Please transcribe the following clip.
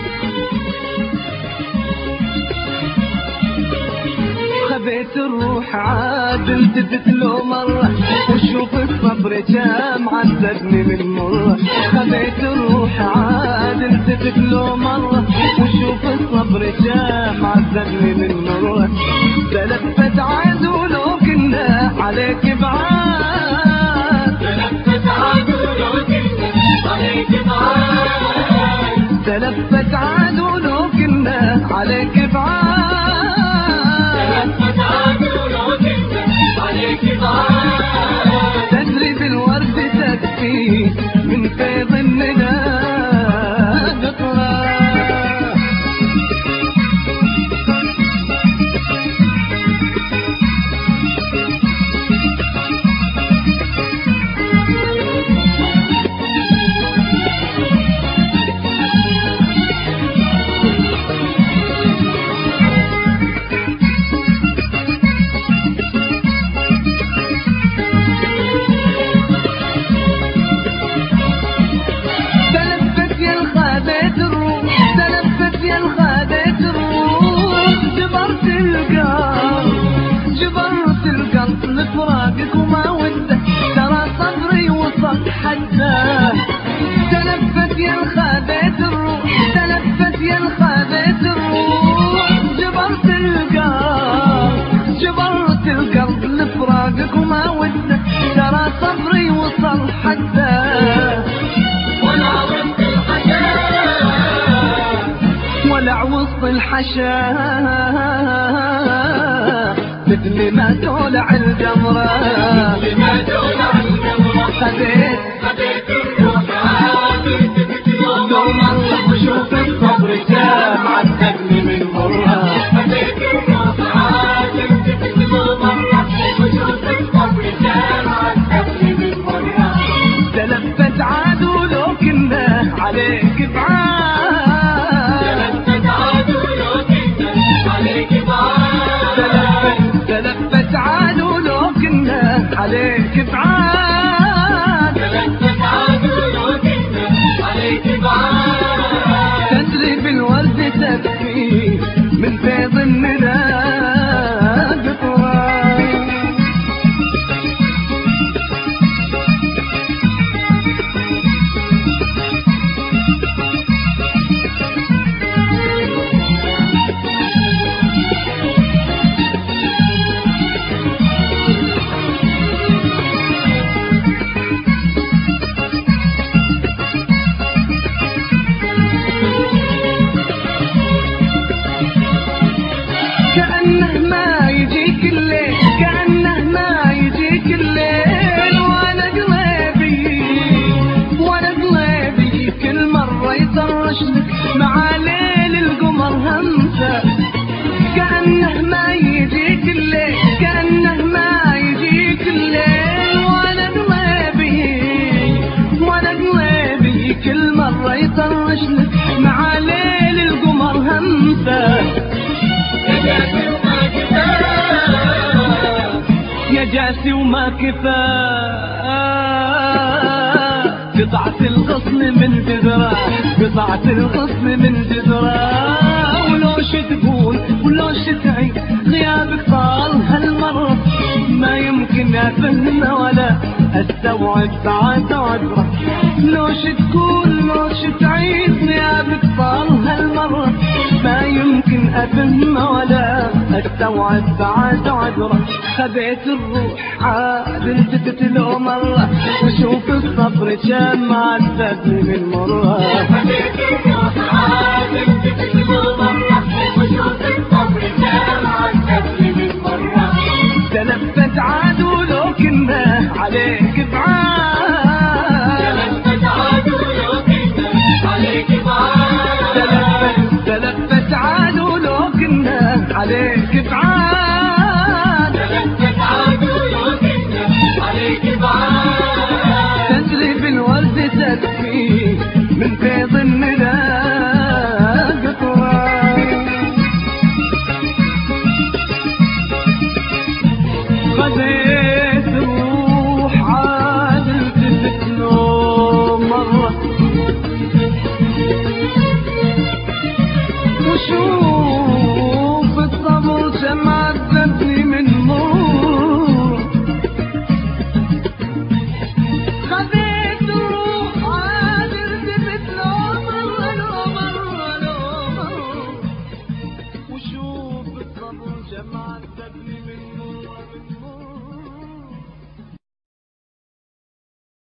خبيت الروح عاد التفت له مرة وشوف الصبر جام عذبني من مرة. خبيت الروح عاد التفت له مرة وشوف الصبر جام عذبني من مرة. تلفت عاد ولو كنا عليك بعاد، تلفت عاد ولو كنا عليك بعاد، تلفت عاد ولو كنا عليك بعاد، تلفت عاد ولو كنا عليك بعاد. تدري بالورد تكفي من فيض الندى قطرة. لفراقك وما وده ترى صبري وصل حده. تلفت يا الخابيت الروح، تلفت يا الخابيت الروح، جبرت القلب، جبرت القلب لفراقك وما وده ترى صبري وصل حده. ولا وسط الحشا، ولا وسط الحشا مثل ما تولع الجمرة، مثل ما تولع الجمرة. خبيت خبيت الروح عاد التفت له لو مرة مرة وشوف الصبر جام عذبني من مرة. خبيت الروح عاد التفت له مرة وشوف الصبر جام عذبني من مرة. تلفت عاد ولو كنا عليك بعاد، تلفت عاد ولو كنا عليك بعاد، تلفت عاد ولو كنا عليك بعاد، تلفت عاد ولو كنا عليك بعاد. تدري بالورد تكفي من فيض الندى قطرة. كأنه ما يجيك الليل، كأنه ما يجيك الليل، وانا قلبي، وانا قلبي كل مرة يطرش لك مع ليل القمر همسة. كأنه ما يجيك الليل، كأنه ما يجيك الليل، وانا قلبي، وانا قلبي كل مرة يطرش لك مع ليل القمر همسة. يا جاسي وما كفاء، قطعة الغصن من جذرة، قطعة الغصن من جذرة. ولوش تقول ولوش تعيد غيابك طال هالمرة، ما يمكن أفهم ولا أستوعب بعد عذرة. لوش تقول لوش تعيد غيابك طال هالمرة، ما يمكن أفهم ولا أستوعب بعد عذرة. خبيت الروح عاد التفت له مرة وشوف الصبر جام عذبني من مرة. خبيت الروح عاد التفت له مرة وشوف الصبر جام عذبني من مرة. تلفت عاد ولو كنا عليك بعاد، تلفت عاد ولو كنا عليك بعاد، تلفت عاد ولو كنا عليك بعاد، تلفت عاد ولو كنا عليك بعاد. تدري بالورد تكفي من فيض الندى وشوف الصبر كم عذبني من نور خذيت الروح عادل جبت العمر وشوف الصبر كم عذبني من نور